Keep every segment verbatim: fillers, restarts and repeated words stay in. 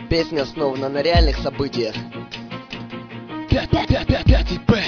Песня основана на реальных событиях. Пятый Б.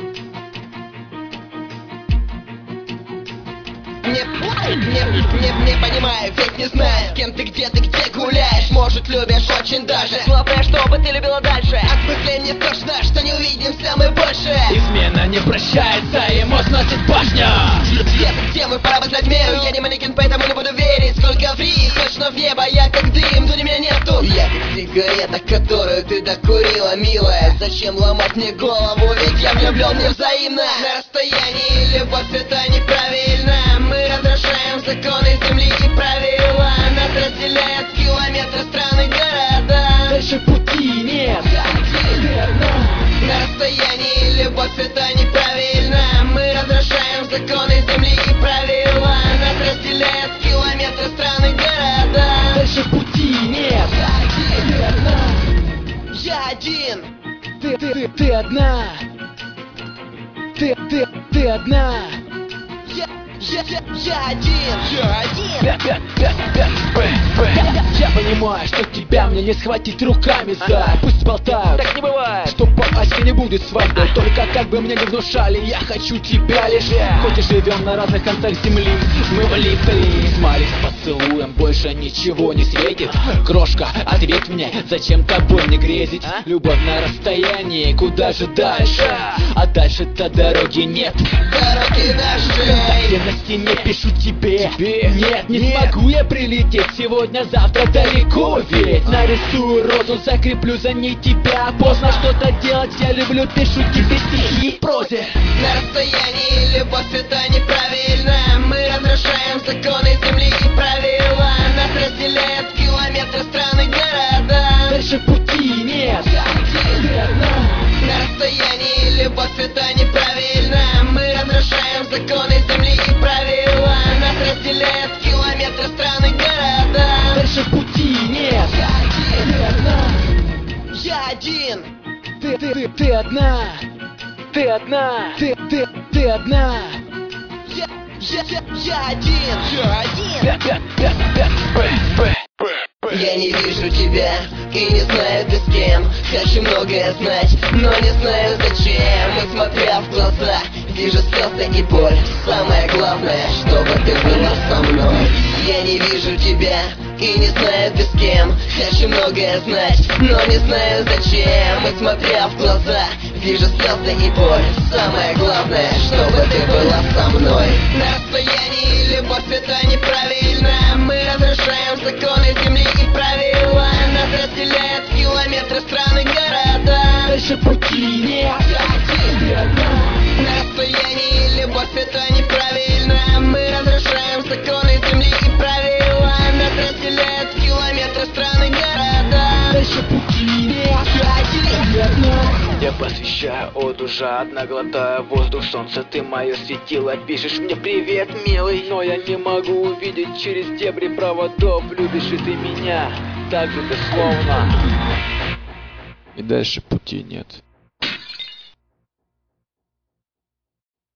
Не, не, не, не понимаю, ведь не знаю, с кем ты, где ты, где гуляешь. Может, любишь очень даже. Главное, чтобы ты любила дальше. От мысли мне страшно, что не увидимся мы больше. Измена не прощается, ему сносит башню. Где ты, где мы, пора послать меру. Я не манекен, поэтому не буду верить. Сколько ври, точно в небо, я как дым, но меня нету. Я как сигарета, которую ты докурила, милая. Зачем ломать мне голову, ведь я влюблен невзаимно. На расстоянии любовь это неправильно. Мы разрушаем законы земли и правила. Нас разделяют километры, страны, города. Дальше пути нет. Ты одна. На расстоянии любовь это неправильно. Мы разрушаем законы земли и правила. Нас разделяют километры, страны, города. Дальше пути нет. Ты одна. Я один. Ты, ты, ты, ты одна. Ты, ты, ты одна. Я, я, я, я один. Я один. Пять, пять, пять, пять, Б, Б. Я понимаю, что тебя мне не схватить руками за. Пусть болтают, Так не бывает. что по Аське не будет свадьбы. Только как бы мне не внушали, я хочу тебя лишь. Хоть и живем на разных концах земли, мы влипли. Смайлик с поцелуем, больше ничего не светит. Крошка, ответь мне, зачем тобой мне грезить? Любовь на расстоянии, куда же дальше? А дальше-то дороги нет. Дороги наши. Вконтакте на стене пишу тебе. Нет, не смогу я прилететь сегодня, завтра далеко. Ведь нарисую розу, закреплю за ней тебя. Поздно что-то делать, я люблю, пишу тебе стихи в прозе. На расстоянии любовь это неправильно. Мы разрушаем законы земли и правила. Нас разделяют километры, страны, города. Дальше пути нет. Ты одна. На расстоянии любовь это неправильно. Мы разрушаем законы земли и правила. Нас разделяют километры, страны, города. Дальше пути нет. Ты одна. Я один. Ты, ты, ты, ты одна. Ты одна. Ты, ты, ты одна. Я, я, я, я один. Я один. Пять, пять, пять, пять, Б, Б. Я не вижу тебя и не знаю ты с кем. Хочу многое знать, но не знаю зачем. И смотря в глаза, вижу слезы и боль. Самое главное, чтобы ты была со мной. Я не вижу тебя и не знаю ты с кем. Хочу многое знать, но не знаю зачем. И смотря в глаза, вижу слезы и боль. Самое главное, чтобы ты была со мной. На расстоянии любовь это неправильно. Мы разрушаем законы земли и правила. Нас разделяют километры, страны, города. Дальше пути нет. Ты одна. На расстоянии любовь это неправильно. Мы разрушаем законы земли и правила. Нас разделяют километры, страны, города. Дальше пути нет. Ты одна. Я посвящаю оду, жадно глотая воздух. Солнце, ты мое светило, пишешь мне привет, милый. Но я не могу увидеть через дебри проводов. Любишь ли ты меня так же, безусловно. И дальше пути нет.